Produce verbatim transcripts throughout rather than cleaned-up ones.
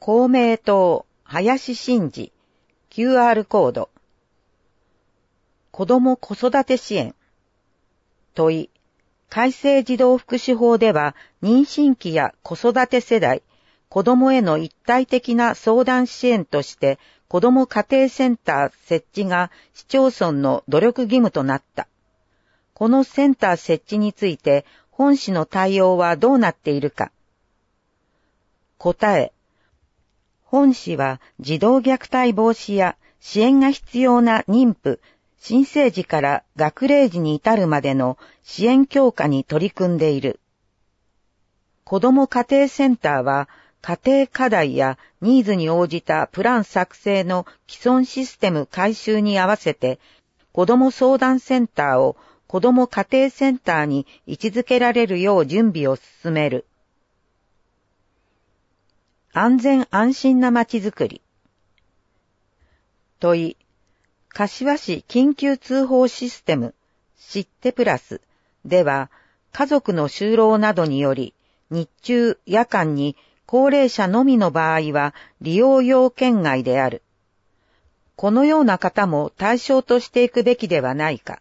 公明党、林真治、キューアール コード。子ども子育て支援。問い。改正児童福祉法では、妊娠期や子育て世代、子どもへの一体的な相談支援として、子ども家庭センター設置が市町村の努力義務となった。このセンター設置について、本市の対応はどうなっているか。答え。本市は児童虐待防止や支援が必要な妊婦、新生児から学齢児に至るまでの支援強化に取り組んでいる。子ども家庭センターは家庭課題やニーズに応じたプラン作成の既存システム改修に合わせて、子ども相談センターを子ども家庭センターに位置づけられるよう準備を進める。安全安心なまちづくり。問い。柏市緊急通報システム、シッテプラスでは、家族の就労などにより、日中、夜間に高齢者のみの場合は利用要件外である。このような方も対象としていくべきではないか。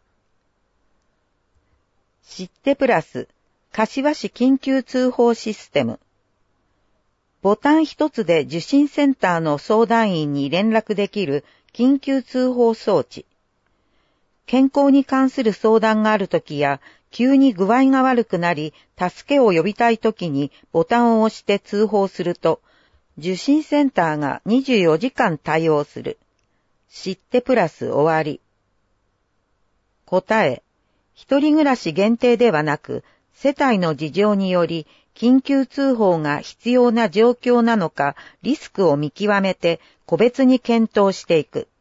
シッテプラス、柏市緊急通報システム。ボタン一つで受診センターの相談員に連絡できる緊急通報装置。健康に関する相談があるときや、急に具合が悪くなり、助けを呼びたいときにボタンを押して通報すると、受診センターがにじゅうよじかん対応する。シッテプラス終わり。答え。一人暮らし限定ではなく、世帯の事情により、緊急通報が必要な状況なのか、リスクを見極めて個別に検討していく。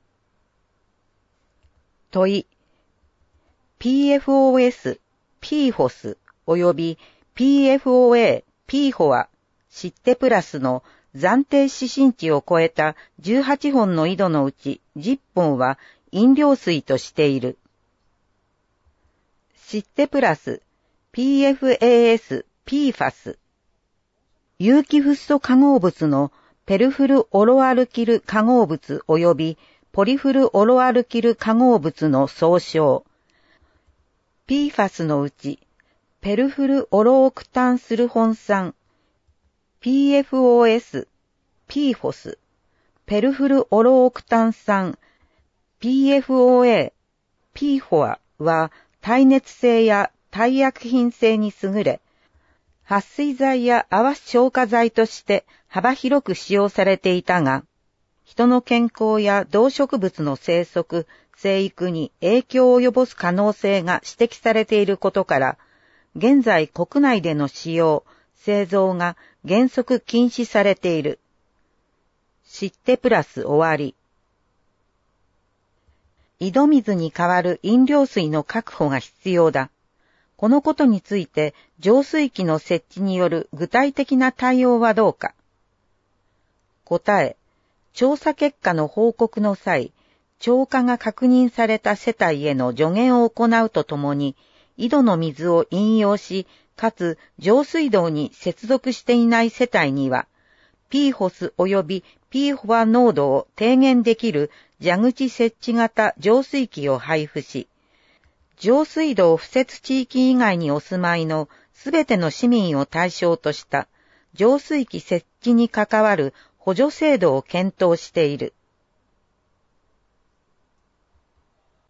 問い。ピーエフオーエス、ピーフォス 及び ピーエフオーエー、ピーエフオー は、シッテプラスの暫定指針値を超えたじゅうはちほんの井戸のうちじゅっぽんは飲料水としている。シッテプラス、ピーエフエーエス、ピーファス。有機フッ素化合物のペルフルオロアルキル化合物及びポリフルオロアルキル化合物の総称。ピーファスのうち、ペルフルオロオクタンスルホン酸、ピーエフオーエス、ピーフォス、ペルフルオロオクタン酸、ピーエフオーエー、ピーフォアは耐熱性や耐薬品性に優れ、撥水剤や泡消火剤として幅広く使用されていたが、人の健康や動植物の生息、生育に影響を及ぼす可能性が指摘されていることから、現在国内での使用、製造が原則禁止されている。シッテプラス終わり。井戸水に代わる飲料水の確保が必要だ。このことについて浄水器の設置による具体的な対応はどうか。答え、調査結果の報告の際、超過が確認された世帯への助言を行うとともに、井戸の水を飲用し、かつ上水道に接続していない世帯には、ピーフォス及びピーフォア濃度を低減できる蛇口設置型浄水器を配布し、上水道敷設地域以外にお住まいのすべての市民を対象とした浄水器設置に関わる補助制度を検討している。